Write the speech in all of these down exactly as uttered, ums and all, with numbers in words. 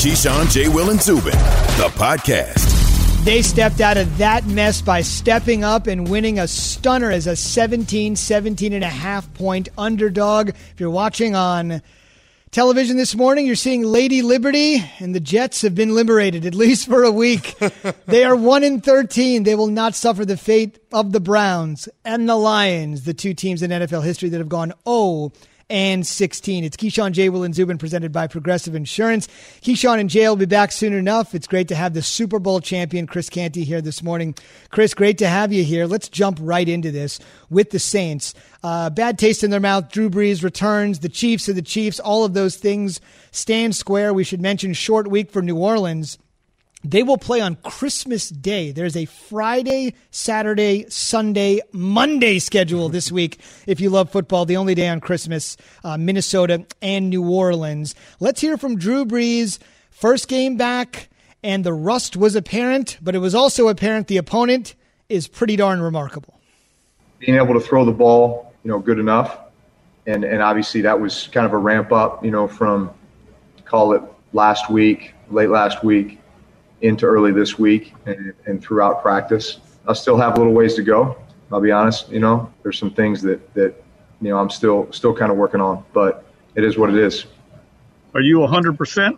Keyshawn, J. Will, and Zubin, the podcast. They stepped out of that mess by stepping up and winning a stunner as a seventeen, seventeen and a half point underdog. If you're watching on television this morning, you're seeing Lady Liberty, and the Jets have been liberated, at least for a week. They are one and thirteen. They will not suffer the fate of the Browns and the Lions, the two teams in N F L history that have gone oh and sixteen. It's Keyshawn, J. Will, and Zubin presented by Progressive Insurance. Keyshawn and Jay will be back soon enough. It's great to have the Super Bowl champion Chris Canty here this morning. Chris, great to have you here. Let's jump right into this with the Saints. Uh, bad taste in their mouth. Drew Brees returns. The Chiefs are the Chiefs. All of those things stand square. We should mention short week for New Orleans. They will play on Christmas Day. There's a Friday, Saturday, Sunday, Monday schedule this week. If you love football, the only day on Christmas, uh, Minnesota and New Orleans. Let's hear from Drew Brees. First game back, and the rust was apparent, but it was also apparent the opponent is pretty darn remarkable. Being able to throw the ball, you know, good enough. And, and obviously that was kind of a ramp up, you know, from, call it last week, late last week, into early this week and, and throughout practice. I still have a little ways to go. I'll be honest, you know, there's some things that, that, you know, I'm still, still kind of working on, but it is what it is. Are you a hundred percent?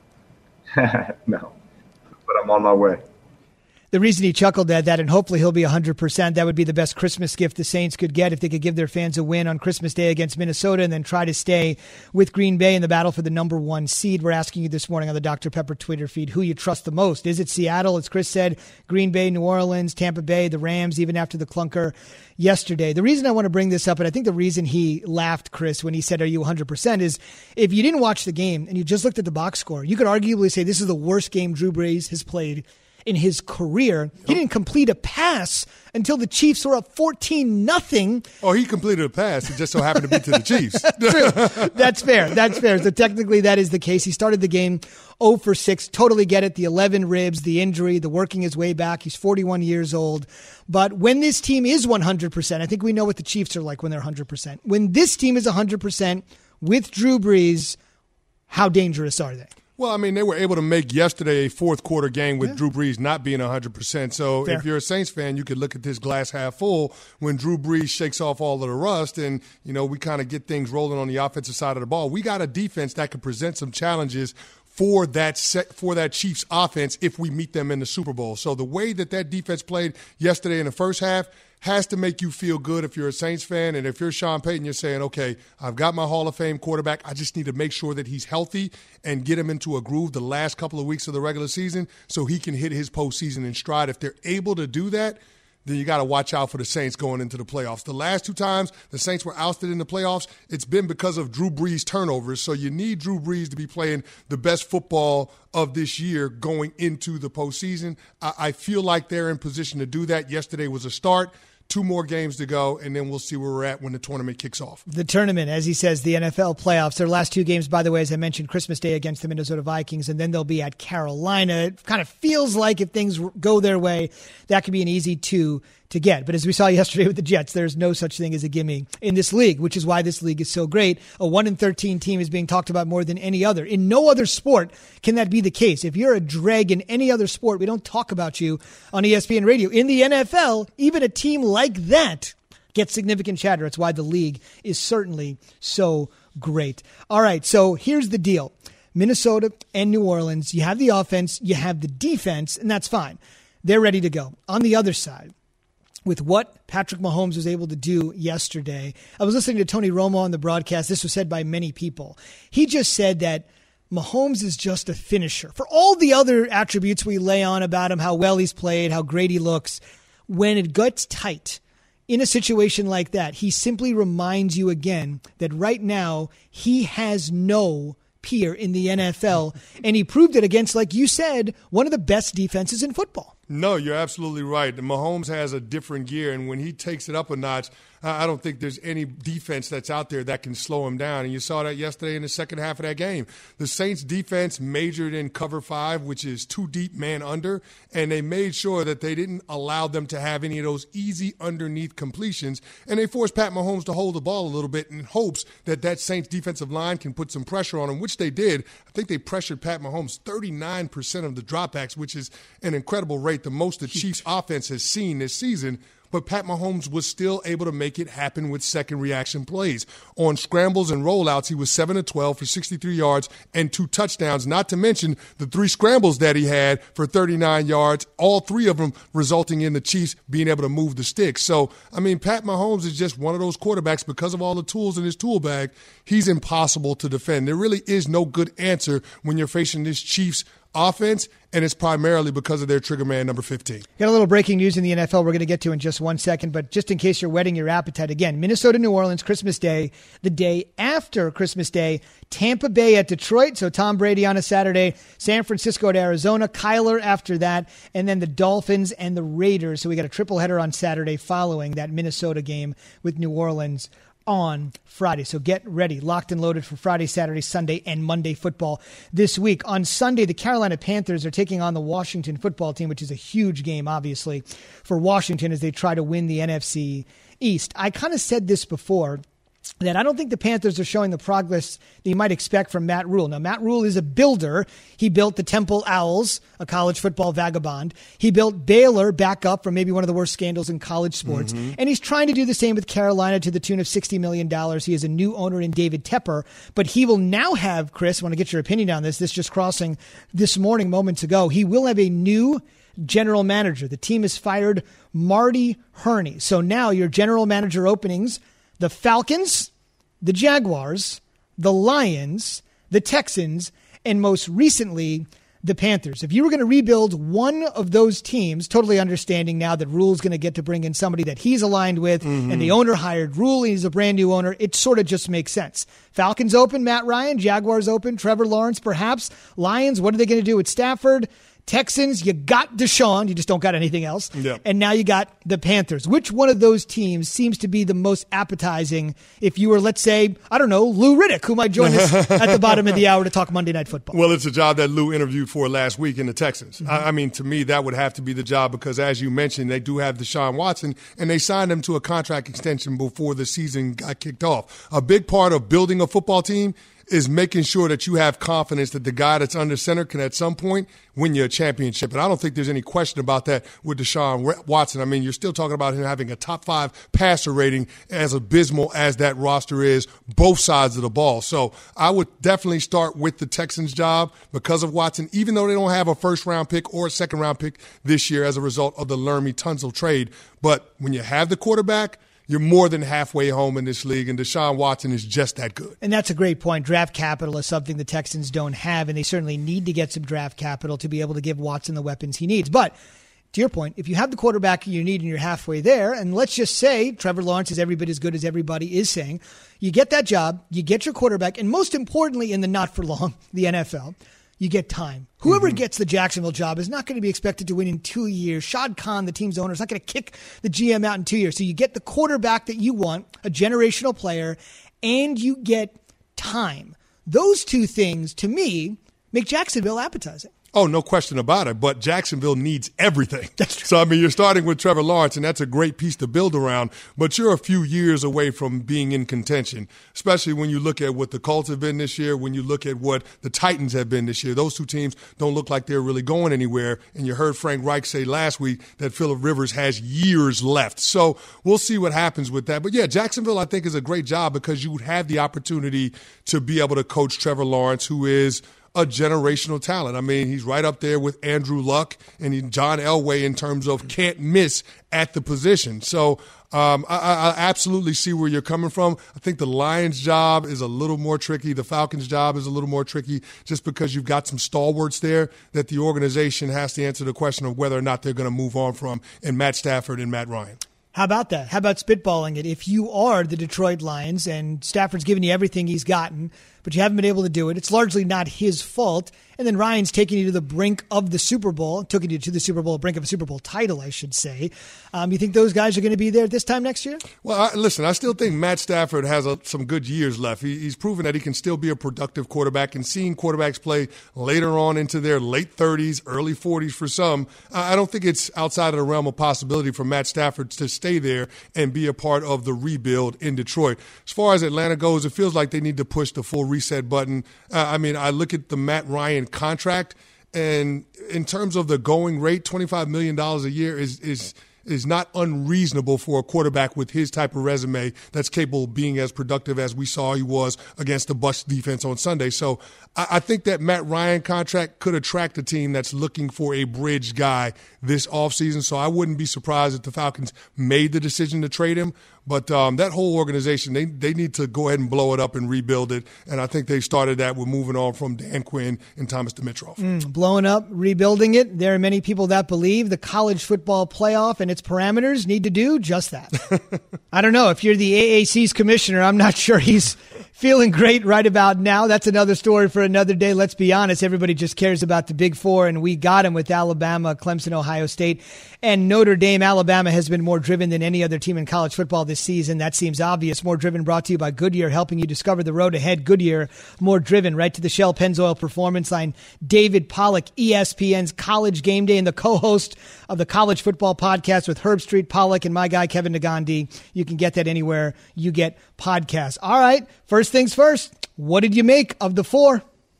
No, but I'm on my way. The reason he chuckled at that, and hopefully he'll be one hundred percent, that would be the best Christmas gift the Saints could get if they could give their fans a win on Christmas Day against Minnesota and then try to stay with Green Bay in the battle for the number one seed. We're asking you this morning on the Doctor Pepper Twitter feed who you trust the most. Is it Seattle, as Chris said, Green Bay, New Orleans, Tampa Bay, the Rams, even after the clunker yesterday? The reason I want to bring this up, and I think the reason he laughed, Chris, when he said, are you one hundred percent, is if you didn't watch the game and you just looked at the box score, you could arguably say this is the worst game Drew Brees has played in his career. He didn't complete a pass until the Chiefs were up fourteen nothing. Oh, he completed a pass. It just so happened to be to the Chiefs. True. That's fair. That's fair. So technically that is the case. He started the game oh for six. Totally get it. The eleven ribs, the injury, the working his way back. He's forty-one years old. But when this team is one hundred percent, I think we know what the Chiefs are like when they're one hundred percent. When this team is one hundred percent with Drew Brees, how dangerous are they? Well, I mean, they were able to make yesterday a fourth quarter game with yeah. Drew Brees not being one hundred percent. So Fair. If you're a Saints fan, you could look at this glass half full when Drew Brees shakes off all of the rust and, you know, we kind of get things rolling on the offensive side of the ball. We got a defense that could present some challenges for that set, for that Chiefs offense if we meet them in the Super Bowl. So the way that that defense played yesterday in the first half has to make you feel good if you're a Saints fan. And if you're Sean Payton, you're saying, okay, I've got my Hall of Fame quarterback. I just need to make sure that he's healthy and get him into a groove the last couple of weeks of the regular season so he can hit his postseason in stride. If they're able to do that, then you got to watch out for the Saints going into the playoffs. The last two times the Saints were ousted in the playoffs, it's been because of Drew Brees turnovers. So you need Drew Brees to be playing the best football of this year going into the postseason. I, I feel like they're in position to do that. Yesterday was a start. Two more games to go, and then we'll see where we're at when the tournament kicks off. The tournament, as he says, the N F L playoffs. Their last two games, by the way, as I mentioned, Christmas Day against the Minnesota Vikings, and then they'll be at Carolina. It kind of feels like if things go their way, that could be an easy two to get. But as we saw yesterday with the Jets, there's no such thing as a gimme in this league, which is why this league is so great. A one and thirteen team is being talked about more than any other. In no other sport can that be the case. If you're a dreg in any other sport, we don't talk about you on E S P N Radio. In the N F L, even a team like that gets significant chatter. It's why the league is certainly so great. All right, so here's the deal. Minnesota and New Orleans, you have the offense, you have the defense, and that's fine. They're ready to go. On the other side, with what Patrick Mahomes was able to do yesterday, I was listening to Tony Romo on the broadcast. This was said by many people. He just said that Mahomes is just a finisher. For all the other attributes we lay on about him, how well he's played, how great he looks, when it gets tight in a situation like that, he simply reminds you again that right now he has no peer in the N F L, and he proved it against, like you said, one of the best defenses in football. No, you're absolutely right. Mahomes has a different gear, and when he takes it up a notch, I don't think there's any defense that's out there that can slow him down. And you saw that yesterday in the second half of that game. The Saints defense majored in cover five, which is two deep man under, and they made sure that they didn't allow them to have any of those easy underneath completions. And they forced Pat Mahomes to hold the ball a little bit in hopes that that Saints defensive line can put some pressure on him, which they did. I think they pressured Pat Mahomes thirty-nine percent of the dropbacks, which is an incredible rate, the most the Chiefs offense has seen this season. But Pat Mahomes was still able to make it happen with second reaction plays. On scrambles and rollouts, he was seven of twelve for sixty-three yards and two touchdowns, not to mention the three scrambles that he had for thirty-nine yards, all three of them resulting in the Chiefs being able to move the sticks. So, I mean, Pat Mahomes is just one of those quarterbacks, because of all the tools in his tool bag, he's impossible to defend. There really is no good answer when you're facing this Chiefs offense, and it's primarily because of their trigger man, number fifteen. Got a little breaking news in the N F L we're going to get to in just one second, but just in case you're whetting your appetite, again, Minnesota, New Orleans, Christmas Day. The day after Christmas Day, Tampa Bay at Detroit, so Tom Brady on a Saturday, San Francisco at Arizona, Kyler after that, and then the Dolphins and the Raiders. So we got a triple header on Saturday following that Minnesota game with New Orleans on Friday. So get ready, locked and loaded for Friday, Saturday, Sunday, and Monday football this week. On Sunday, the Carolina Panthers are taking on the Washington football team, which is a huge game, obviously, for Washington as they try to win the N F C East. I kind of said this before, that I don't think the Panthers are showing the progress that you might expect from Matt Rule. Now, Matt Rule is a builder. He built the Temple Owls, a college football vagabond. He built Baylor back up from maybe one of the worst scandals in college sports. Mm-hmm. And he's trying to do the same with Carolina to the tune of sixty million dollars. He has a new owner in David Tepper. But he will now have, Chris, I want to get your opinion on this. This just crossing this morning moments ago. He will have a new general manager. The team has fired Marty Hurney. So now your general manager openings: the Falcons, the Jaguars, the Lions, the Texans, and most recently, the Panthers. If you were going to rebuild one of those teams, totally understanding now that Rule's going to get to bring in somebody that he's aligned with, mm-hmm. and the owner hired Rule, he's a brand new owner, it sort of just makes sense. Falcons open, Matt Ryan. Jaguars open, Trevor Lawrence perhaps. Lions, what are they going to do with Stafford? Texans, you got Deshaun. You just don't got anything else. Yep. And now you got the Panthers. Which one of those teams seems to be the most appetizing if you were, let's say, I don't know, Lou Riddick, who might join us at the bottom of the hour to talk Monday Night Football? Well, it's a job that Lou interviewed for last week in the Texans. Mm-hmm. I, I mean, to me, that would have to be the job because, as you mentioned, they do have Deshaun Watson, and they signed him to a contract extension before the season got kicked off. A big part of building a football team is making sure that you have confidence that the guy that's under center can at some point win you a championship. And I don't think there's any question about that with Deshaun Watson. I mean, you're still talking about him having a top five passer rating, as abysmal as that roster is, both sides of the ball. So I would definitely start with the Texans job because of Watson, even though they don't have a first-round pick or a second-round pick this year as a result of the Lermy Tunsil trade. But when you have the quarterback, you're more than halfway home in this league, and Deshaun Watson is just that good. And that's a great point. Draft capital is something the Texans don't have, and they certainly need to get some draft capital to be able to give Watson the weapons he needs. But to your point, if you have the quarterback you need and you're halfway there, and let's just say Trevor Lawrence is every bit as good as everybody is saying, you get that job, you get your quarterback, and most importantly in the not-for-long, the N F L, you get time. Whoever mm-hmm. gets the Jacksonville job is not going to be expected to win in two years. Shad Khan, the team's owner, is not going to kick the G M out in two years. So you get the quarterback that you want, a generational player, and you get time. Those two things, to me, make Jacksonville appetizing. Oh, no question about it. But Jacksonville needs everything. That's true. So, I mean, you're starting with Trevor Lawrence, and that's a great piece to build around. But you're a few years away from being in contention, especially when you look at what the Colts have been this year, when you look at what the Titans have been this year. Those two teams don't look like they're really going anywhere. And you heard Frank Reich say last week that Phillip Rivers has years left. So we'll see what happens with that. But, yeah, Jacksonville, I think, is a great job because you would have the opportunity to be able to coach Trevor Lawrence, who is a generational talent. I mean, he's right up there with Andrew Luck and John Elway in terms of can't miss at the position. So um, I, I absolutely see where you're coming from. I think the Lions' job is a little more tricky. The Falcons' job is a little more tricky just because you've got some stalwarts there that the organization has to answer the question of whether or not they're going to move on from, in Matt Stafford and Matt Ryan. How about that? How about spitballing it? If you are the Detroit Lions and Stafford's given you everything he's gotten, but you haven't been able to do it. It's largely not his fault. And then Ryan's taking you to the brink of the Super Bowl, took you to the Super Bowl, brink of a Super Bowl title, I should say. Um, you think those guys are going to be there this time next year? Well, I, listen, I still think Matt Stafford has a, some good years left. He, he's proven that he can still be a productive quarterback, and seeing quarterbacks play later on into their late thirties, early forties for some, I don't think it's outside of the realm of possibility for Matt Stafford to stay there and be a part of the rebuild in Detroit. As far as Atlanta goes, it feels like they need to push the full reset button. Uh, I mean, I look at the Matt Ryan contract, and in terms of the going rate, twenty-five million dollars a year is is is not unreasonable for a quarterback with his type of resume that's capable of being as productive as we saw he was against the Bucs defense on Sunday. So I, I think that Matt Ryan contract could attract a team that's looking for a bridge guy this offseason. So I wouldn't be surprised if the Falcons made the decision to trade him. But um, that whole organization, they they need to go ahead and blow it up and rebuild it. And I think they started that with moving on from Dan Quinn and Thomas Dimitroff. Mm, blowing up, rebuilding it. There are many people that believe the college football playoff and its parameters need to do just that. I don't know. If you're the A A C's commissioner, I'm not sure he's feeling great right about now. That's another story for another day. Let's be honest. Everybody just cares about the Big Four, and we got him with Alabama, Clemson, Ohio State, and Notre Dame. Alabama has been more driven than any other team in college football this season. That seems obvious. More Driven brought to you by Goodyear, helping you discover the road ahead. Goodyear, More Driven, right to the Shell Pennzoil Performance Line. David Pollack, E S P N's College Game Day, and the co-host of the College Football Podcast with Herb Street Pollack and my guy, Kevin Nagandi. You can get that anywhere you get podcasts. All right, first things first, what did you make of the four?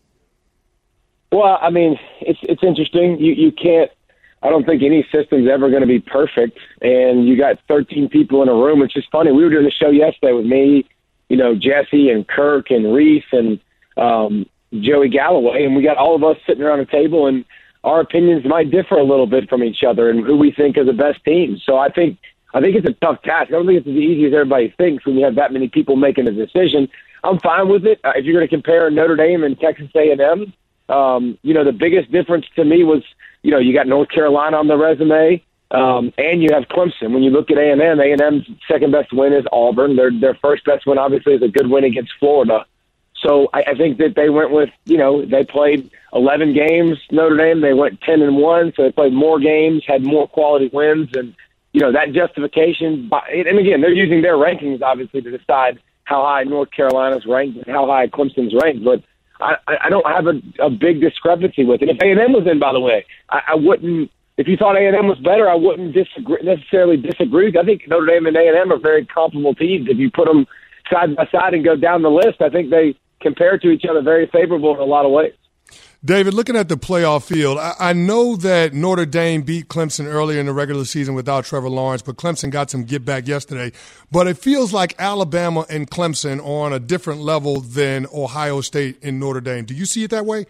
Well, I mean, it's it's interesting. You you can't, I don't think any system's ever going to be perfect, and you got thirteen people in a room. It's just funny. We were doing the show yesterday with me, you know, Jesse and Kirk and Reese and um, Joey Galloway, and we got all of us sitting around a table, and our opinions might differ a little bit from each other and who we think are the best teams. So I think I think it's a tough task. I don't think it's as easy as everybody thinks when you have that many people making a decision. I'm fine with it. Uh, if you're going to compare Notre Dame and Texas A and M, um, you know, the biggest difference to me was, you know, you got North Carolina on the resume, um, and you have Clemson. When you look at A and M, A and M's second best win is Auburn. Their their first best win, obviously, is a good win against Florida. So I, I think that they went with, you know, they played eleven games, Notre Dame. They went ten and one, so they played more games, had more quality wins, and you know that justification. And again, they're using their rankings obviously to decide how high North Carolina's ranked and how high Clemson's ranked. But I, I don't have a, a big discrepancy with it. If A and M was in, by the way, I, I wouldn't. If you thought A and M was better, I wouldn't disagree, necessarily disagree. I think Notre Dame and A and M are very comparable teams. If you put them side by side and go down the list, I think they compare to each other very favorable in a lot of ways. David, looking at the playoff field, I, I know that Notre Dame beat Clemson earlier in the regular season without Trevor Lawrence, but Clemson got some get back yesterday. But it feels like Alabama and Clemson are on a different level than Ohio State and Notre Dame. Do you see it that way?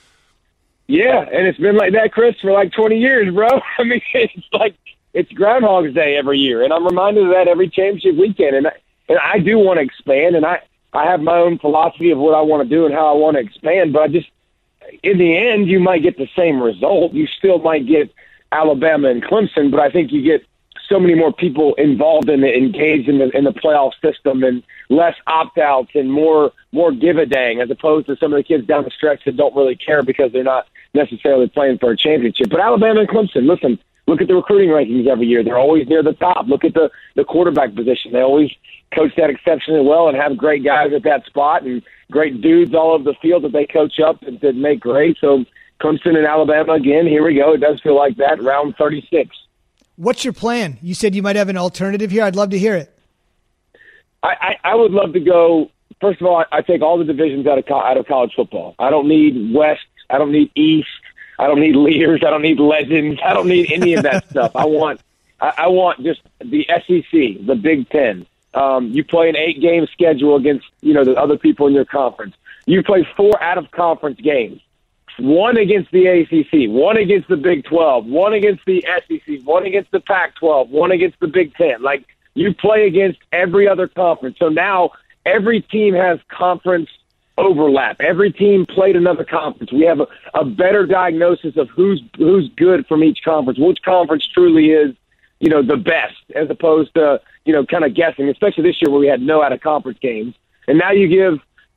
Yeah, and it's been like that, Chris, for like twenty years, bro. I mean, it's like it's Groundhog's Day every year, and I'm reminded of that every championship weekend. And I, and I do want to expand, and I, I have my own philosophy of what I want to do and how I want to expand, but I just in the end, you might get the same result. You still might get Alabama and Clemson, but I think you get so many more people involved in the engaged in the in the playoff system, and less opt-outs and more more give a dang, as opposed to some of the kids down the stretch that don't really care because they're not necessarily playing for a championship. But Alabama and Clemson, listen, look at the recruiting rankings every year. They're always near the top. Look at the, the quarterback position. They always coach that exceptionally well and have great guys at that spot and great dudes all over the field that they coach up and that make great. So Clemson and Alabama, again, here we go. It does feel like that, round thirty-six. What's your plan? You said you might have an alternative here. I'd love to hear it. I, I, I would love to go, first of all, I, I take all the divisions out of co- out of college football. I don't need West. I don't need East. I don't need leaders. I don't need legends. I don't need any of that stuff. I want I, I want just the S E C, the Big Ten. Um, you play an eight-game schedule against, you know, the other people in your conference. You play four out-of-conference games, one against the A C C, one against the Big twelve, one against the S E C, one against the Pac twelve, one against the Big Ten. Like, you play against every other conference. So now every team has conference overlap. Every team played another conference. We have a, a better diagnosis of who's who's good from each conference, which conference truly is, you know, the best, as opposed to, you know, kind of guessing, especially this year where we had no out-of-conference games. And now you give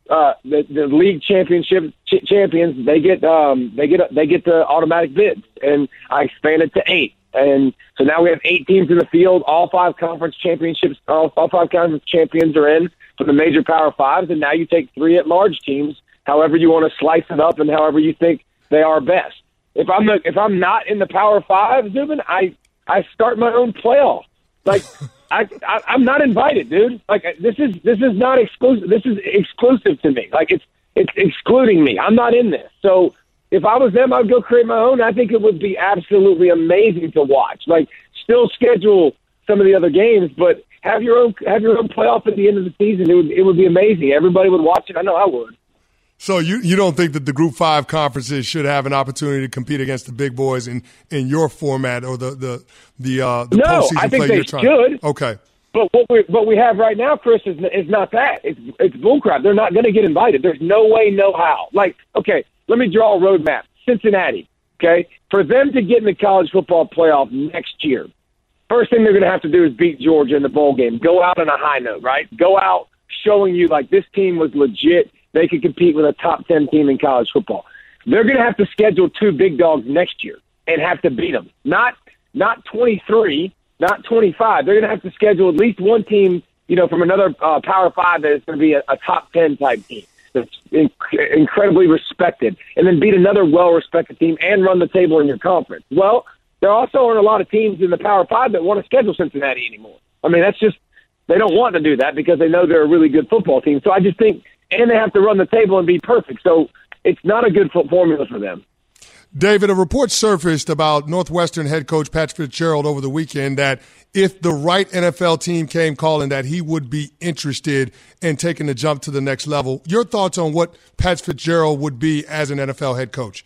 uh, the, the league championship ch- champions, they get um, they get they get the automatic bids, and I expanded to eight, and so now we have eight teams in the field. All five conference championships, all, all five conference champions are in for the major Power Fives, and now you take three at-large teams, however you want to slice it up, and however you think they are best. If I'm the, if I'm not in the Power Five, Zubin, I I start my own playoff. Like I, I I'm not invited, dude. Like this is this is not exclusive. This is exclusive to me. Like it's it's excluding me. I'm not in this. So if I was them, I'd go create my own. I think it would be absolutely amazing to watch. Like still schedule some of the other games, but have your own have your own playoff at the end of the season. It would it would be amazing. Everybody would watch it. I know I would. So you, you don't think that the Group Five conferences should have an opportunity to compete against the big boys in, in your format or the the the, uh, the no, postseason I think play they you're trying? should. Okay, but what we what we have right now, Chris, is is not that. It's it's bullcrap. They're not going to get invited. There's no way, no how. Like, okay, let me draw a roadmap. Cincinnati, okay, for them to get in the college football playoff next year, first thing they're going to have to do is beat Georgia in the bowl game. Go out on a high note, right? Go out showing you like this team was legit. They could compete with a top ten team in college football. They're going to have to schedule two big dogs next year and have to beat them. Not not twenty-three, not twenty-five. They're going to have to schedule at least one team, you know, from another uh, Power Five that is going to be a, a top ten type team that's in, incredibly respected, and then beat another well-respected team and run the table in your conference. Well, there also aren't a lot of teams in the Power Five that want to schedule Cincinnati anymore. I mean, that's just they don't want to do that because they know they're a really good football team. So I just think. And they have to run the table and be perfect. So it's not a good formula for them. David, a report surfaced about Northwestern head coach Pat Fitzgerald over the weekend that if the right N F L team came calling, that he would be interested in taking the jump to the next level. Your thoughts on what Pat Fitzgerald would be as an N F L head coach?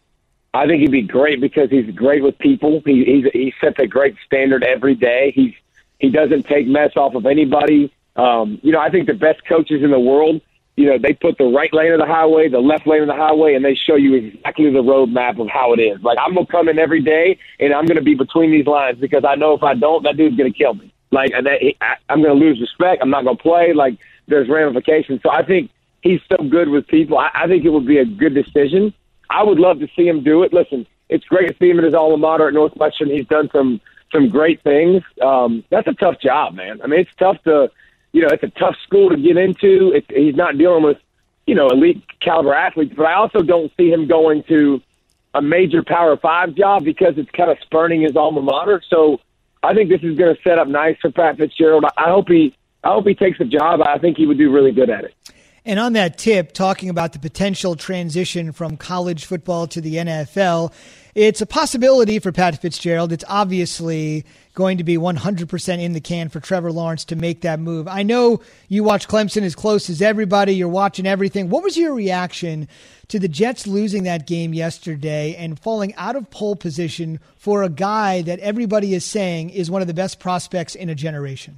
I think he'd be great because he's great with people. He he's, he sets a great standard every day. He's he doesn't take mess off of anybody. Um, you know, I think the best coaches in the world, you know, they put the right lane of the highway, the left lane of the highway, and they show you exactly the roadmap of how it is. Like, I'm going to come in every day, and I'm going to be between these lines because I know if I don't, that dude's going to kill me. Like, and that, I, I'm going to lose respect. I'm not going to play. Like, there's ramifications. So I think he's so good with people. I, I think it would be a good decision. I would love to see him do it. Listen, it's great to see him at his alma mater at Northwestern. He's done some some great things. Um, that's a tough job, man. I mean, it's tough to – You know, it's a tough school to get into. It's, he's not dealing with, you know, elite caliber athletes. But I also don't see him going to a major Power Five job because it's kind of spurning his alma mater. So I think this is going to set up nice for Pat Fitzgerald. I hope he, I hope he takes the job. I think he would do really good at it. And on that tip, talking about the potential transition from college football to the N F L, it's a possibility for Pat Fitzgerald. It's obviously going to be one hundred percent in the can for Trevor Lawrence to make that move. I know you watch Clemson as close as everybody. You're watching everything. What was your reaction to the Jets losing that game yesterday and falling out of pole position for a guy that everybody is saying is one of the best prospects in a generation?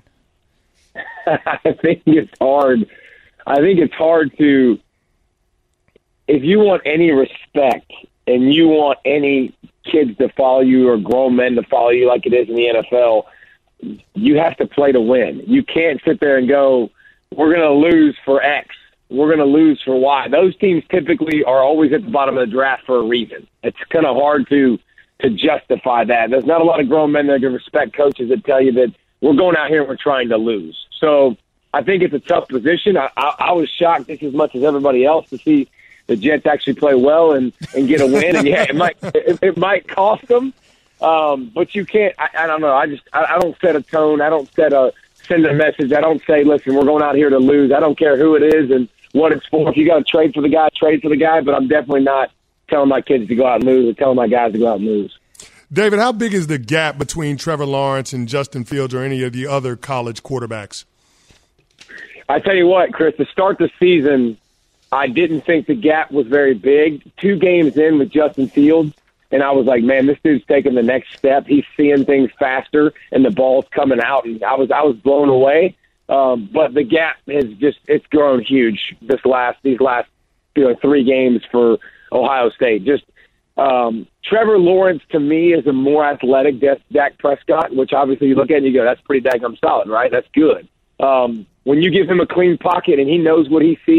I think it's hard. I think it's hard to, if you want any respect and you want any kids to follow you or grown men to follow you like it is in the N F L, you have to play to win. You can't sit there and go, we're going to lose for X. We're going to lose for Y. Those teams typically are always at the bottom of the draft for a reason. It's kind of hard to to justify that. There's not a lot of grown men that can respect coaches that tell you that we're going out here and we're trying to lose. So I think it's a tough position. I, I, I was shocked just as much as everybody else to see the Jets actually play well and, and get a win. And yeah, it might it, it might cost them, um, but you can't. I, I don't know. I just I, I don't set a tone. I don't set a send a message. I don't say, listen, we're going out here to lose. I don't care who it is and what it's for. If you got to trade for the guy, trade for the guy. But I'm definitely not telling my kids to go out and lose or telling my guys to go out and lose. David, how big is the gap between Trevor Lawrence and Justin Fields or any of the other college quarterbacks? I tell you what, Chris, to start the season, I didn't think the gap was very big. Two games in with Justin Fields, and I was like, man, this dude's taking the next step. He's seeing things faster, and the ball's coming out, and I was I was blown away. Um, but the gap has just it's grown huge this last these last you know three games for Ohio State. Just um, Trevor Lawrence to me is a more athletic Dak Prescott, which obviously you look at and you go, that's pretty daggum solid, right? That's good. Um, when you give him a clean pocket and he knows what he sees,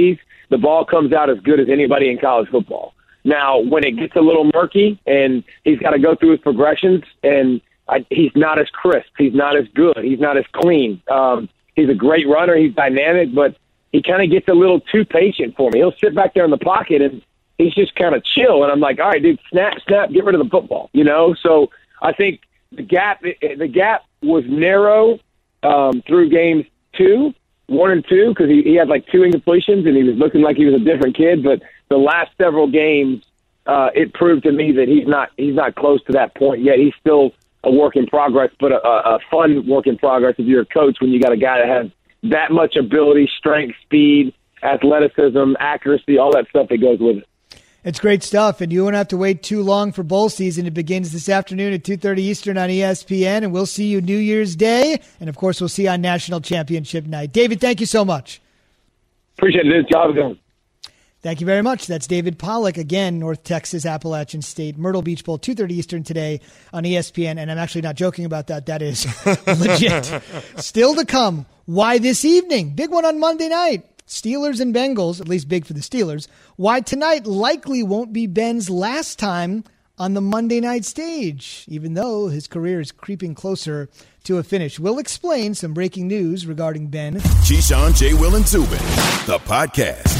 the ball comes out as good as anybody in college football. Now, when it gets a little murky and he's got to go through his progressions and I, he's not as crisp, he's not as good, he's not as clean. Um, he's a great runner, he's dynamic, but he kind of gets a little too patient for me. He'll sit back there in the pocket and he's just kind of chill. And I'm like, all right, dude, snap, snap, get rid of the football, you know? So I think the gap, the gap was narrow um, through games two, one and two, because he, he had like two incompletions and he was looking like he was a different kid. But the last several games, uh, it proved to me that he's not he's not close to that point yet. He's still a work in progress, but a, a fun work in progress if you're a coach when you got a guy that has that much ability, strength, speed, athleticism, accuracy, all that stuff that goes with it. It's great stuff, and you won't have to wait too long for bowl season. It begins this afternoon at two thirty Eastern on E S P N, and we'll see you New Year's Day, and, of course, we'll see you on National Championship Night. David, thank you so much. Appreciate it. Good job again. Thank you very much. That's David Pollack, again, North Texas, Appalachian State, Myrtle Beach Bowl, two thirty Eastern today on E S P N, and I'm actually not joking about that. That is legit. Still to come, why this evening? Big one on Monday night. Steelers and Bengals, at least big for the Steelers. Why tonight likely won't be Ben's last time on the Monday night stage, even though his career is creeping closer to a finish. We'll explain some breaking news regarding Ben. Keyshawn, J. Will, and Zubin, the podcast.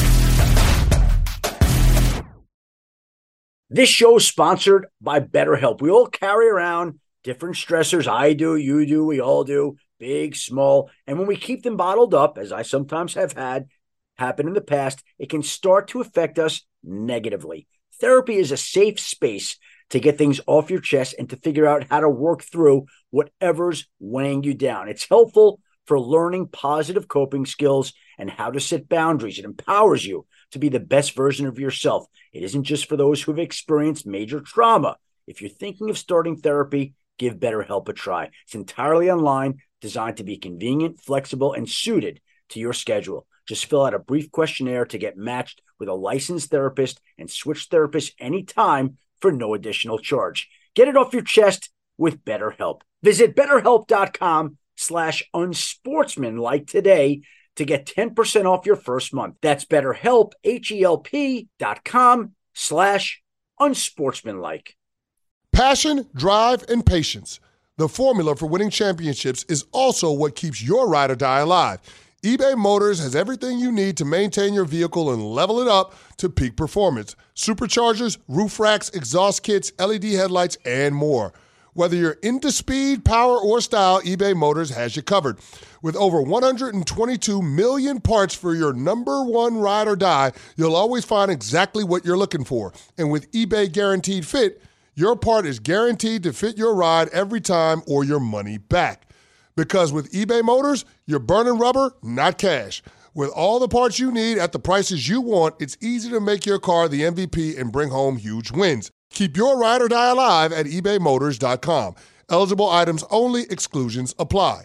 This show is sponsored by BetterHelp. We all carry around different stressors. I do, you do, we all do, big, small. And when we keep them bottled up, as I sometimes have had happen in the past, it can start to affect us negatively. Therapy is a safe space to get things off your chest and to figure out how to work through whatever's weighing you down. It's helpful for learning positive coping skills and how to set boundaries. It empowers you to be the best version of yourself. It isn't just for those who have experienced major trauma. If you're thinking of starting therapy, give BetterHelp a try. It's entirely online, designed to be convenient, flexible, and suited to your schedule. Just fill out a brief questionnaire to get matched with a licensed therapist and switch therapists anytime for no additional charge. Get it off your chest with BetterHelp. Visit BetterHelp.com slash unsportsmanlike today to get ten percent off your first month. That's BetterHelp, H-E-L-P dot com slash unsportsmanlike. Passion, drive, and patience. The formula for winning championships is also what keeps your ride or die alive. eBay Motors has everything you need to maintain your vehicle and level it up to peak performance. Superchargers, roof racks, exhaust kits, L E D headlights, and more. Whether you're into speed, power, or style, eBay Motors has you covered. With over one hundred twenty-two million parts for your number one ride or die, you'll always find exactly what you're looking for. And with eBay Guaranteed Fit, your part is guaranteed to fit your ride every time or your money back. Because with eBay Motors, you're burning rubber, not cash. With all the parts you need at the prices you want, it's easy to make your car the M V P and bring home huge wins. Keep your ride or die alive at ebay motors dot com. Eligible items only. Exclusions apply.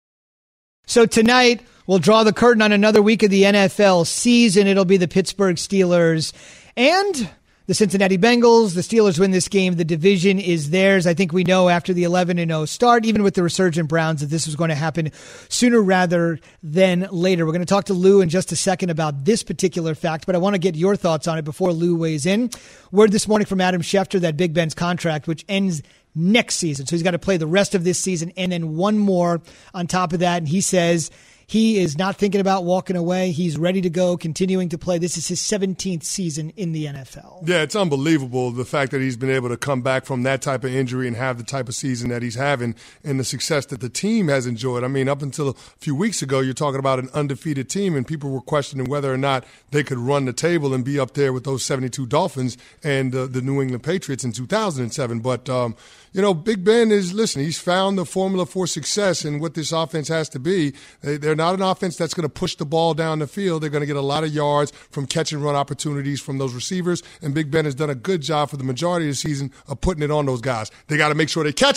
So tonight, we'll draw the curtain on another week of the N F L season. It'll be the Pittsburgh Steelers and the Cincinnati Bengals. The Steelers win this game. The division is theirs. I think we know after the eleven and oh start, even with the resurgent Browns, that this was going to happen sooner rather than later. We're going to talk to Lou in just a second about this particular fact, but I want to get your thoughts on it before Lou weighs in. Word this morning from Adam Schefter that Big Ben's contract, which ends next season. So he's got to play the rest of this season and then one more on top of that. And he says he is not thinking about walking away. He's ready to go, continuing to play. This is his seventeenth season in the N F L. Yeah, it's unbelievable, the fact that he's been able to come back from that type of injury and have the type of season that he's having and the success that the team has enjoyed. I mean, up until a few weeks ago, you're talking about an undefeated team, and people were questioning whether or not they could run the table and be up there with those seventy-two Dolphins and uh, the New England Patriots in two thousand seven. But, um, you know, Big Ben is, listen, he's found the formula for success and what this offense has to be. They, they're not an offense that's going to push the ball down the field. They're going to get a lot of yards from catch and run opportunities from those receivers, and Big Ben has done a good job for the majority of the season of putting it on those guys. They got to make sure they catch them,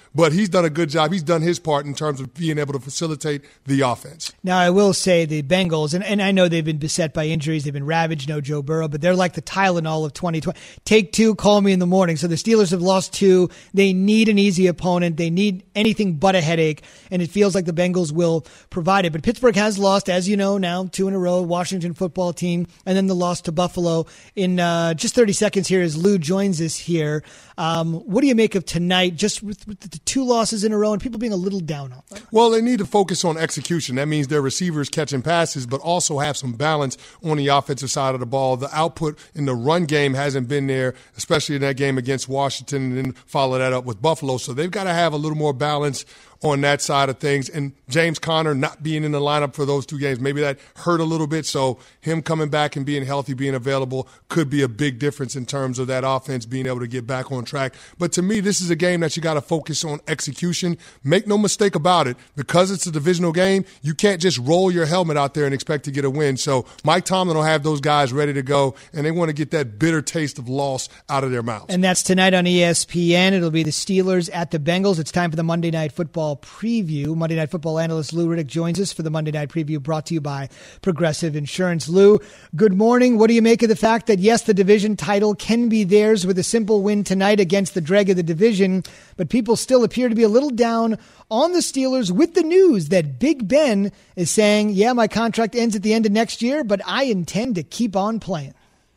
but he's done a good job. He's done his part in terms of being able to facilitate the offense. Now, I will say the Bengals, and, and I know they've been beset by injuries. They've been ravaged, no Joe Burrow, but they're like the Tylenol of twenty twenty. Take two, call me in the morning. So the Steelers have lost two. They need an easy opponent. They need anything but a headache, and it feels like the Bengals will provide it. But Pittsburgh has lost, as you know, now two in a row, Washington football team, and then the loss to Buffalo. In uh, just thirty seconds here as Lou joins us here. Um, what do you make of tonight, just with, with the two losses in a row and people being a little down on them? Well, they need to focus on execution. That means their receivers catching passes, but also have some balance on the offensive side of the ball. The output in the run game hasn't been there, especially in that game against Washington, and then follow that up with Buffalo. So they've got to have a little more balance on that side of things. And James Conner not being in the lineup for those two games, maybe that hurt a little bit. So him coming back and being healthy, being available could be a big difference in terms of that offense being able to get back on track. But to me, this is a game that you got to focus on execution. Make no mistake about it. Because it's a divisional game, you can't just roll your helmet out there and expect to get a win. So Mike Tomlin will have those guys ready to go, and they want to get that bitter taste of loss out of their mouths. And that's tonight on E S P N. It'll be the Steelers at the Bengals. It's time for the Monday Night Football preview. Monday Night Football analyst Lou Riddick joins us for the Monday Night preview, brought to you by Progressive Insurance. Lou, good morning. What do you make of the fact that, yes, the division title can be theirs with a simple win tonight against the dregs of the division, but people still appear to be a little down on the Steelers with the news that Big Ben is saying, yeah, my contract ends at the end of next year, but I intend to keep on playing?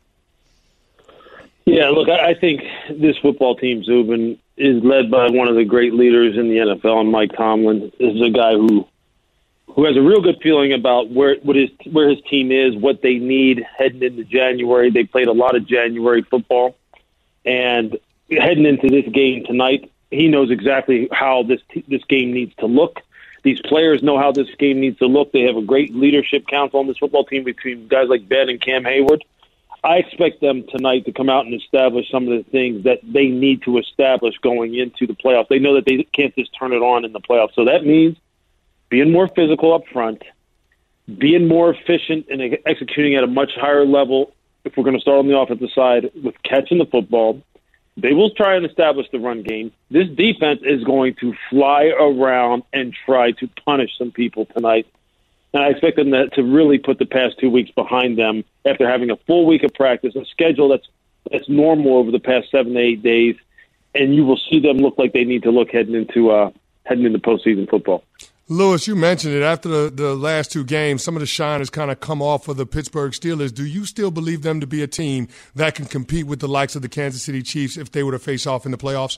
Yeah, look, I think this football team, Zubin, is led by one of the great leaders in the N F L, and Mike Tomlin is a guy who who has a real good feeling about where what his where his team is, what they need heading into January. They played a lot of January football, and heading into this game tonight, he knows exactly how this this game needs to look. These players know how this game needs to look. They have a great leadership council on this football team between guys like Ben and Cam Hayward. I expect them tonight to come out and establish some of the things that they need to establish going into the playoffs. They know that they can't just turn it on in the playoffs. So that means being more physical up front, being more efficient and executing at a much higher level. If we're going to start on the offensive side with catching the football, they will try and establish the run game. This defense is going to fly around and try to punish some people tonight. And I expect them to, to really put the past two weeks behind them after having a full week of practice, a schedule that's that's normal over the past seven to eight days, and you will see them look like they need to look heading into uh, heading into postseason football. Lewis, you mentioned it. After the, the last two games, some of the shine has kind of come off of the Pittsburgh Steelers. Do you still believe them to be a team that can compete with the likes of the Kansas City Chiefs if they were to face off in the playoffs?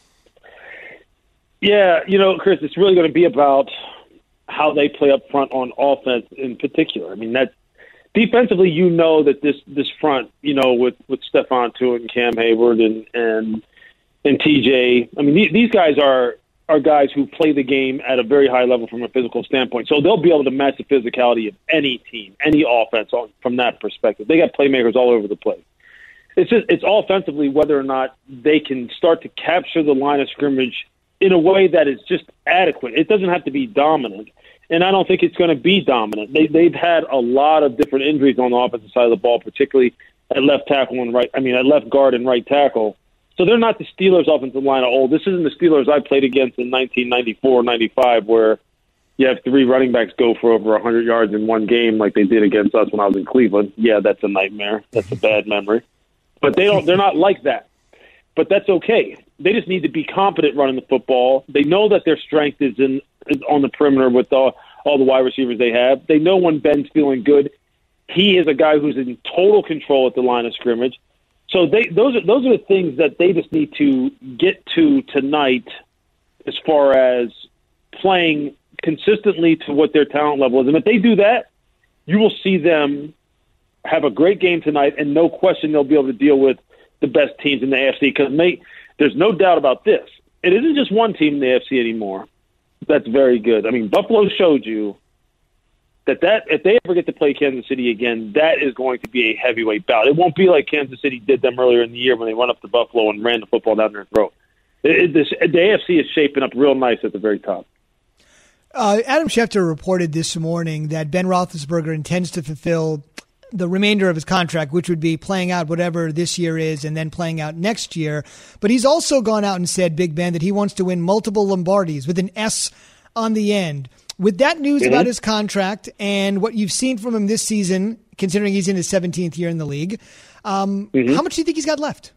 Yeah, you know, Chris, it's really going to be about how they play up front on offense in particular. I mean, that defensively, you know that this this front, you know, with with Stephon Tuitt and Cam Hayward and and and T J. I mean, these, these guys are are guys who play the game at a very high level from a physical standpoint. So they'll be able to match the physicality of any team, any offense on, from that perspective. They got playmakers all over the place. It's just it's offensively whether or not they can start to capture the line of scrimmage in a way that is just adequate. It doesn't have to be dominant, and I don't think it's going to be dominant. They, they've had a lot of different injuries on the offensive side of the ball, particularly at left tackle and right. I mean, at left guard and right tackle. So they're not the Steelers' offensive line of old. This isn't the Steelers I played against in nineteen ninety-four, ninety-five, where you have three running backs go for over one hundred yards in one game, like they did against us when I was in Cleveland. Yeah, that's a nightmare. That's a bad memory. But they don't. They're not like that. But that's okay. They just need to be competent running the football. They know that their strength is in is on the perimeter with all, all the wide receivers they have. They know when Ben's feeling good. He is a guy who's in total control at the line of scrimmage. So they those are those are the things that they just need to get to tonight as far as playing consistently to what their talent level is. And if they do that, you will see them have a great game tonight, and no question they'll be able to deal with the best teams in the A F C, because there's no doubt about this. It isn't just one team in the A F C anymore that's very good. I mean, Buffalo showed you that, that if they ever get to play Kansas City again, that is going to be a heavyweight bout. It won't be like Kansas City did them earlier in the year when they went up to Buffalo and ran the football down their throat. It, it, this, the A F C is shaping up real nice at the very top. Uh, Adam Schefter reported this morning that Ben Roethlisberger intends to fulfill the remainder of his contract, which would be playing out whatever this year is and then playing out next year. But he's also gone out and said, Big Ben, that he wants to win multiple Lombardis with an S on the end. With that news mm-hmm. about his contract and what you've seen from him this season, considering he's in his seventeenth year in the league, um, mm-hmm. how much do you think he's got left?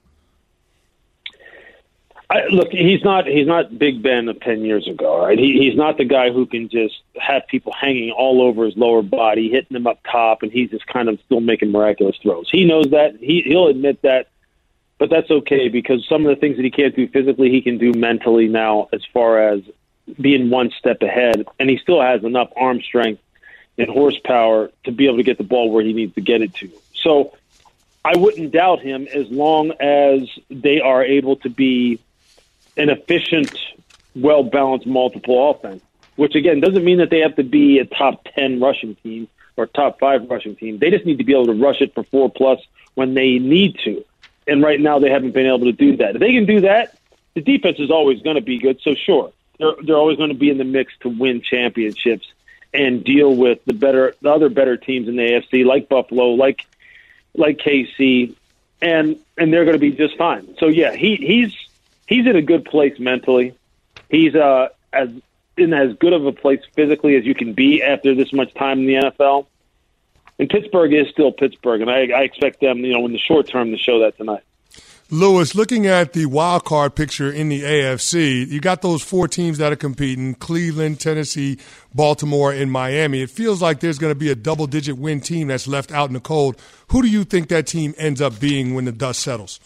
I, look, he's not he's not Big Ben of ten years ago, right? He, he's not the guy who can just have people hanging all over his lower body, hitting him up top, and he's just kind of still making miraculous throws. He knows that. He, he'll admit that, but that's okay because some of the things that he can't do physically, he can do mentally now as far as being one step ahead, and he still has enough arm strength and horsepower to be able to get the ball where he needs to get it to. So I wouldn't doubt him as long as they are able to be an efficient, well-balanced multiple offense, which, again, doesn't mean that they have to be a top ten rushing team or top five rushing team. They just need to be able to rush it for four-plus when they need to. And right now they haven't been able to do that. If they can do that, the defense is always going to be good. So, sure, they're, they're always going to be in the mix to win championships and deal with the better, the other better teams in the A F C, like Buffalo, like like K C, and and they're going to be just fine. So, yeah, he he's – He's in a good place mentally. He's uh, as in as good of a place physically as you can be after this much time in the N F L. And Pittsburgh is still Pittsburgh, and I, I expect them, you know, in the short term to show that tonight. Lewis, looking at the wild card picture in the A F C, you got those four teams that are competing, Cleveland, Tennessee, Baltimore, and Miami. It feels like there's going to be a double-digit win team that's left out in the cold. Who do you think that team ends up being when the dust settles?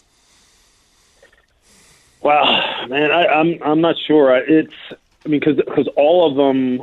Well, man, I, I'm I'm not sure. It's I mean, because because all of them,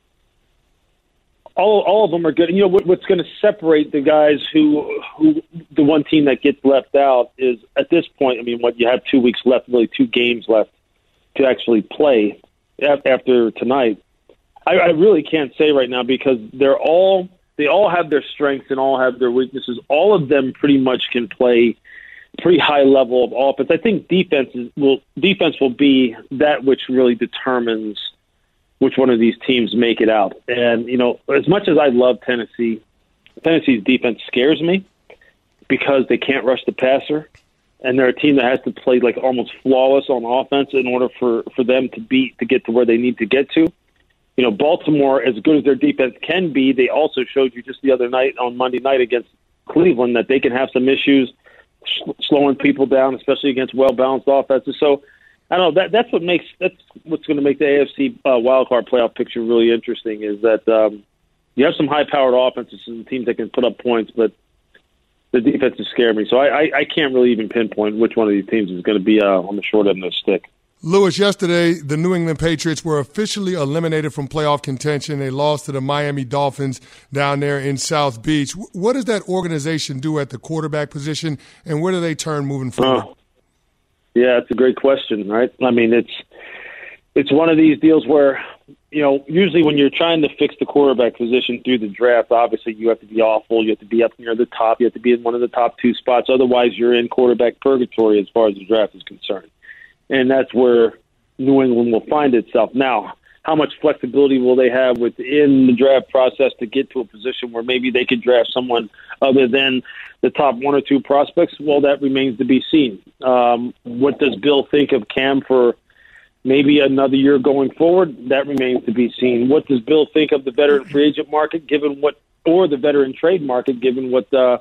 all all of them are good. You know what, what's going to separate the guys who who the one team that gets left out is at this point. I mean, what you have two weeks left, really two games left to actually play after tonight. I, I really can't say right now because they're all they all have their strengths and all have their weaknesses. All of them pretty much can play pretty high level of offense. I think defense is, will defense will be that which really determines which one of these teams make it out. And, you know, as much as I love Tennessee, Tennessee's defense scares me because they can't rush the passer, and they're a team that has to play like almost flawless on offense in order for, for them to beat to get to where they need to get to. You know, Baltimore, as good as their defense can be, they also showed you just the other night on Monday night against Cleveland that they can have some issues slowing people down, especially against well-balanced offenses. So, I don't know. That that's what makes that's what's going to make the A F C uh, wildcard playoff picture really interesting. Is that um, you have some high-powered offenses and teams that can put up points, but the defenses scare me. So I, I, I can't really even pinpoint which one of these teams is going to be uh, on the short end of the stick. Lewis, yesterday, the New England Patriots were officially eliminated from playoff contention. They lost to the Miami Dolphins down there in South Beach. What does that organization do at the quarterback position, and where do they turn moving forward? Oh, yeah, it's a great question, right? I mean, it's it's one of these deals where, you know, usually when you're trying to fix the quarterback position through the draft, obviously you have to be awful. You have to be up near the top. You have to be in one of the top two spots. Otherwise, you're in quarterback purgatory as far as the draft is concerned. And that's where New England will find itself. Now, how much flexibility will they have within the draft process to get to a position where maybe they could draft someone other than the top one or two prospects? Well, that remains to be seen. Um, what does Bill think of Cam for maybe another year going forward? That remains to be seen. What does Bill think of the veteran free agent market, given what, or the veteran trade market, given what uh,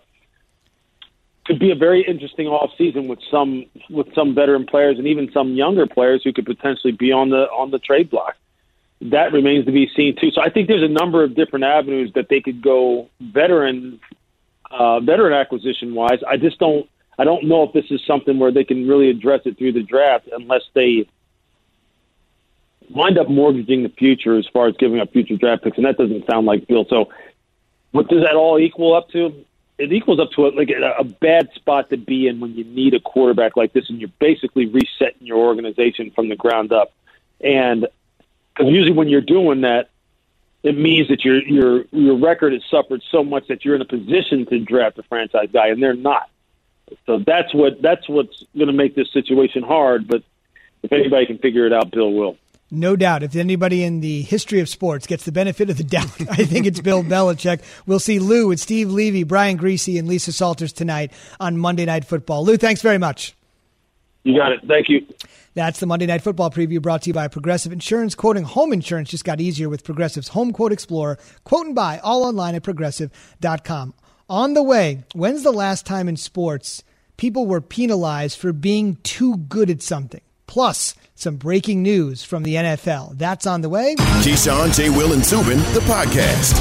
could be a very interesting offseason with some with some veteran players and even some younger players who could potentially be on the on the trade block. That remains to be seen too. So I think there's a number of different avenues that they could go veteran uh, veteran acquisition wise. I just don't I don't know if this is something where they can really address it through the draft unless they wind up mortgaging the future as far as giving up future draft picks, and that doesn't sound like Bill. So what does that all equal up to? It equals up to a, like a, a bad spot to be in when you need a quarterback like this, and you're basically resetting your organization from the ground up. And because usually when you're doing that, it means that your your your record has suffered so much that you're in a position to draft a franchise guy, and they're not. So that's what that's what's going to make this situation hard. But if anybody can figure it out, Bill will. No doubt. If anybody in the history of sports gets the benefit of the doubt, I think it's Bill Belichick. We'll see Lou with Steve Levy, Brian Griese, and Lisa Salters tonight on Monday Night Football. Lou, thanks very much. You got it. Thank you. That's the Monday Night Football preview brought to you by Progressive Insurance. Quoting home insurance just got easier with Progressive's Home Quote Explorer. Quote and buy all online at progressive dot com. On the way, when's the last time in sports people were penalized for being too good at something? Plus, some breaking news from the N F L. That's on the way. Keyshawn, J. Will, and Zubin, the podcast.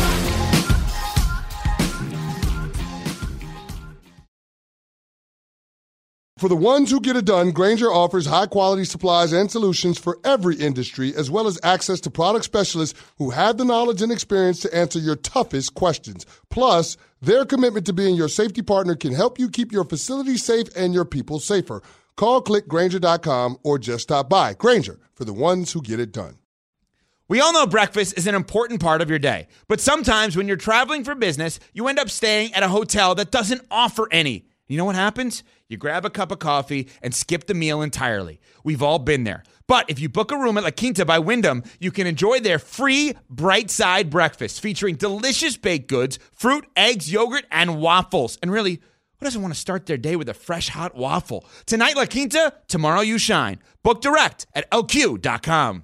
For the ones who get it done, Grainger offers high-quality supplies and solutions for every industry, as well as access to product specialists who have the knowledge and experience to answer your toughest questions. Plus, their commitment to being your safety partner can help you keep your facility safe and your people safer. Call, click Grainger dot com, or just stop by. Grainger, for the ones who get it done. We all know breakfast is an important part of your day, but sometimes when you're traveling for business, you end up staying at a hotel that doesn't offer any. You know what happens? You grab a cup of coffee and skip the meal entirely. We've all been there. But if you book a room at La Quinta by Wyndham, you can enjoy their free Bright Side breakfast featuring delicious baked goods, fruit, eggs, yogurt, and waffles. And really, who doesn't want to start their day with a fresh, hot waffle? Tonight, La Quinta, tomorrow you shine. Book direct at L Q dot com.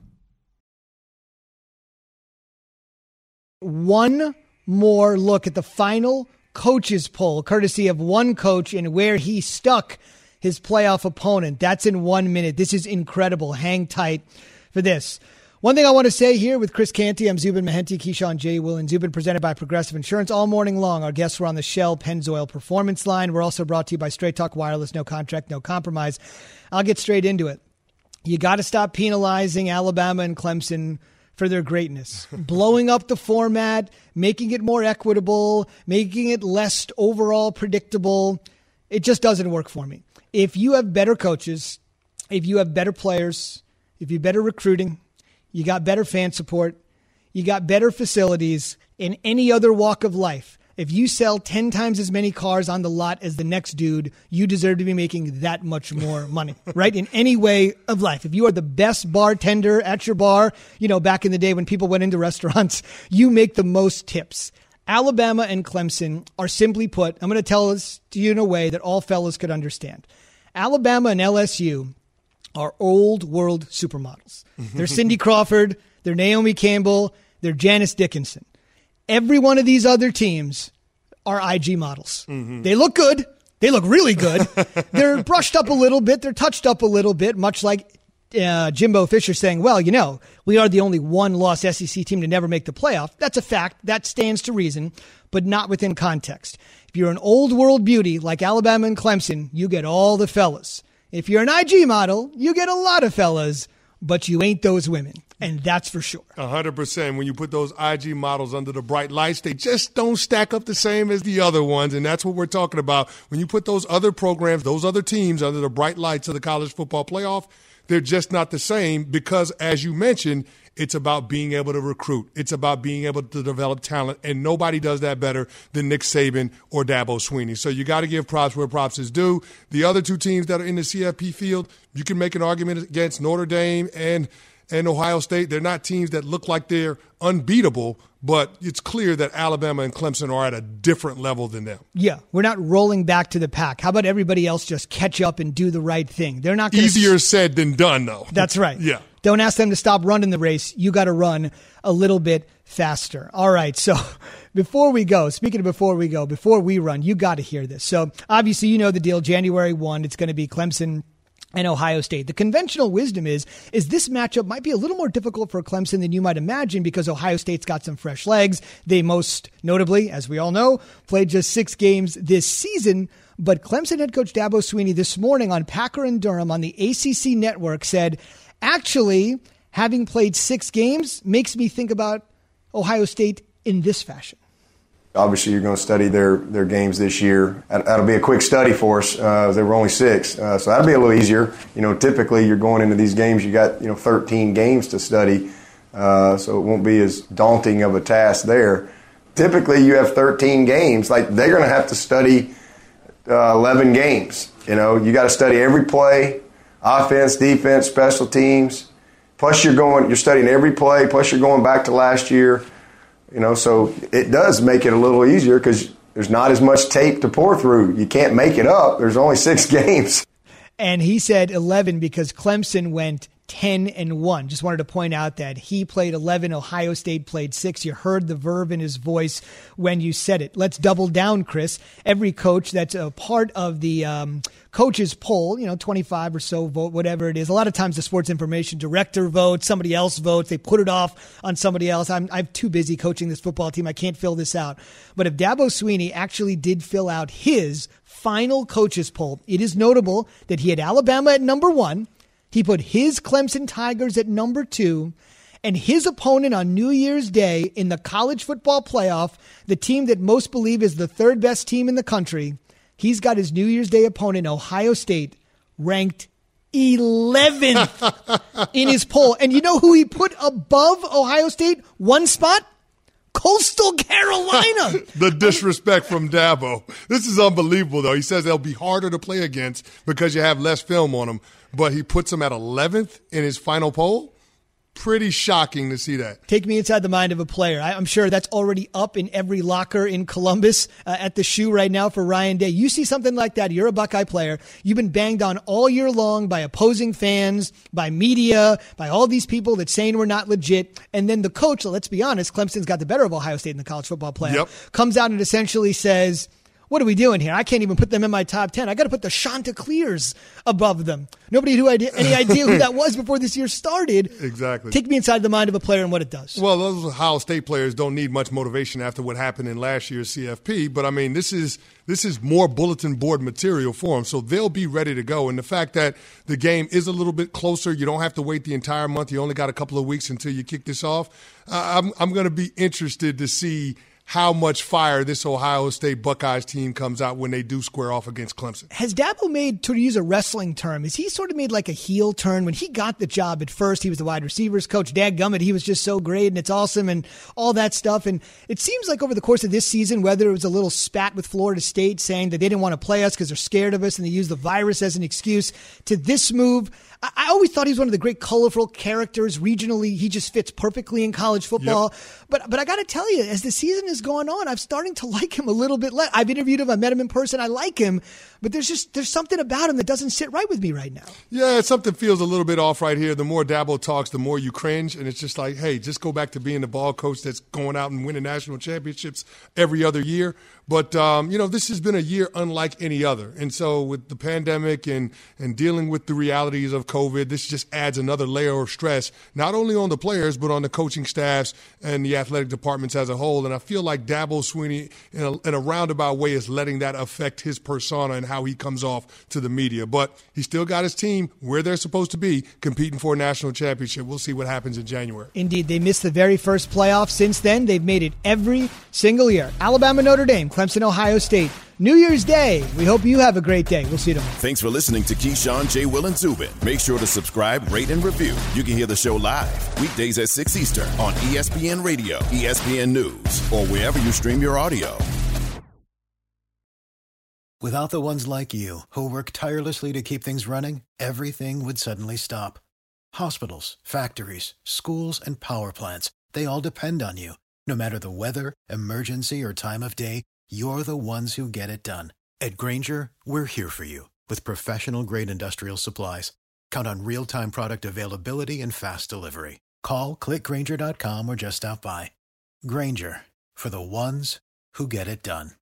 One more look at the final coaches poll, courtesy of one coach and where he stuck his playoff opponent. That's in one minute. This is incredible. Hang tight for this. One thing I want to say here with Chris Canty, I'm Zubin Mehenti, Keyshawn, J. Will, and Zubin, presented by Progressive Insurance. All morning long, our guests were on the Shell Pennzoil Performance Line. We're also brought to you by Straight Talk Wireless, no contract, no compromise. I'll get straight into it. You got to stop penalizing Alabama and Clemson for their greatness. Blowing up the format, making it more equitable, making it less overall predictable. It just doesn't work for me. If you have better coaches, if you have better players, if you have better recruiting, you got better fan support, you got better facilities in any other walk of life. If you sell ten times as many cars on the lot as the next dude, you deserve to be making that much more money, right? In any way of life. If you are the best bartender at your bar, you know, back in the day when people went into restaurants, you make the most tips. Alabama and Clemson are, simply put, I'm going to tell this to you in a way that all fellas could understand. Alabama and L S U are old world supermodels. They're Cindy Crawford, they're Naomi Campbell, they're Janice Dickinson. Every one of these other teams are I G models. Mm-hmm. They look good. They look really good. They're brushed up a little bit. They're touched up a little bit, much like uh, Jimbo Fisher saying, well, you know, we are the only one-loss S E C team to never make the playoff. That's a fact. That stands to reason, but not within context. If you're an old world beauty like Alabama and Clemson, you get all the fellas. If you're an I G model, you get a lot of fellas, but you ain't those women. And that's for sure. A hundred percent. When you put those I G models under the bright lights, they just don't stack up the same as the other ones. And that's what we're talking about. When you put those other programs, those other teams under the bright lights of the college football playoff, they're just not the same because, as you mentioned, it's about being able to recruit. It's about being able to develop talent, and nobody does that better than Nick Saban or Dabo Swinney. So you got to give props where props is due. The other two teams that are in the C F P field, you can make an argument against Notre Dame and and Ohio State. They're not teams that look like they're unbeatable, but it's clear that Alabama and Clemson are at a different level than them. Yeah, we're not rolling back to the pack. How about everybody else just catch up and do the right thing? They're not gonna Easier s- said than done, though. That's right. Yeah. Don't ask them to stop running the race. You got to run a little bit faster. All right, so before we go, speaking of before we go, before we run, you got to hear this. So obviously you know the deal. January first, it's going to be Clemson and Ohio State. The conventional wisdom is, is this matchup might be a little more difficult for Clemson than you might imagine because Ohio State's got some fresh legs. They most notably, as we all know, played just six games this season. But Clemson head coach Dabo Swinney this morning on Packer and Durham on the A C C network said, actually, having played six games makes me think about Ohio State in this fashion. Obviously, you're going to study their, their games this year. That'll be a quick study for us. Uh, there were only six, uh, so that'll be a little easier. You know, typically you're going into these games, you got you know thirteen games to study, uh, so it won't be as daunting of a task there. Typically, you have thirteen games. Like they're going to have to study uh, eleven games. You know, you got to study every play, offense, defense, special teams. Plus you're going, you're studying every play. Plus you're going back to last year. You know, so it does make it a little easier because there's not as much tape to pour through. You can't make it up. There's only six games. And he said eleven because Clemson went ten and one. Just wanted to point out that he played eleven, Ohio State played six. You heard the verve in his voice when you said it. Let's double down, Chris. Every coach that's a part of the um, coaches poll, you know, twenty-five or so vote, whatever it is. A lot of times the sports information director votes, somebody else votes. They put it off on somebody else. I'm, I'm too busy coaching this football team. I can't fill this out. But if Dabo Swinney actually did fill out his final coaches poll, it is notable that he had Alabama at number one. He put his Clemson Tigers at number two, and his opponent on New Year's Day in the college football playoff, the team that most believe is the third best team in the country, he's got his New Year's Day opponent, Ohio State, ranked eleventh in his poll. And you know who he put above Ohio State? One spot? Coastal Carolina. The disrespect from Dabo. This is unbelievable, though. He says they'll be harder to play against because you have less film on them, but he puts them at eleventh in his final poll. Pretty shocking to see that. Take me inside the mind of a player. I, I'm sure that's already up in every locker in Columbus uh, at the shoe right now for Ryan Day. You see something like that, you're a Buckeye player. You've been banged on all year long by opposing fans, by media, by all these people that saying we're not legit. And then the coach, let's be honest, Clemson's got the better of Ohio State in the college football playoff, yep. comes out and essentially says, what are we doing here? I can't even put them in my top ten. I got to put the Chanticleers above them. Nobody had any idea who that was before this year started. Exactly. Take me inside the mind of a player and what it does. Well, those Ohio State players don't need much motivation after what happened in last year's C F P. But, I mean, this is this is more bulletin board material for them, so they'll be ready to go. And the fact that the game is a little bit closer, you don't have to wait the entire month. You only got a couple of weeks until you kick this off. Uh, I'm, I'm going to be interested to see how much fire this Ohio State Buckeyes team comes out when they do square off against Clemson. Has Dabo made, to use a wrestling term, has he sort of made like a heel turn? When he got the job at first, he was the wide receivers coach. Dadgummit, he was just so great and it's awesome and all that stuff. And it seems like over the course of this season, whether it was a little spat with Florida State saying that they didn't want to play us because they're scared of us and they use the virus as an excuse, to this move, I, I always thought he was one of the great colorful characters. Regionally, he just fits perfectly in college football. Yep. But but I got to tell you, as the season is going on, I'm starting to like him a little bit less. I've interviewed him. I met him in person. I like him. But there's just there's something about him that doesn't sit right with me right now. Yeah, something feels a little bit off right here. The more Dabo talks, the more you cringe. And it's just like, hey, just go back to being the ball coach that's going out and winning national championships every other year. But, um, you know, this has been a year unlike any other. And so with the pandemic and, and dealing with the realities of COVID, this just adds another layer of stress, not only on the players, but on the coaching staffs and the athletic departments as a whole. And I feel like Dabo Swinney, in a, in a roundabout way, is letting that affect his persona and how he comes off to the media. But he still got his team where they're supposed to be, competing for a national championship. We'll see what happens in January. Indeed. They missed the very first playoff. Since then, they've made it every single year. Alabama, Notre Dame, Clemson, Ohio State. New Year's Day. We hope you have a great day. We'll see you tomorrow. Thanks for listening to Keyshawn, J. Will, and Zubin. Make sure to subscribe, rate, and review. You can hear the show live weekdays at six Eastern on E S P N Radio, E S P N News, or wherever you stream your audio. Without the ones like you, who work tirelessly to keep things running, everything would suddenly stop. Hospitals, factories, schools, and power plants, they all depend on you. No matter the weather, emergency, or time of day, you're the ones who get it done. At Grainger, we're here for you with professional-grade industrial supplies. Count on real-time product availability and fast delivery. Call, click Grainger dot com, or just stop by. Grainger, for the ones who get it done.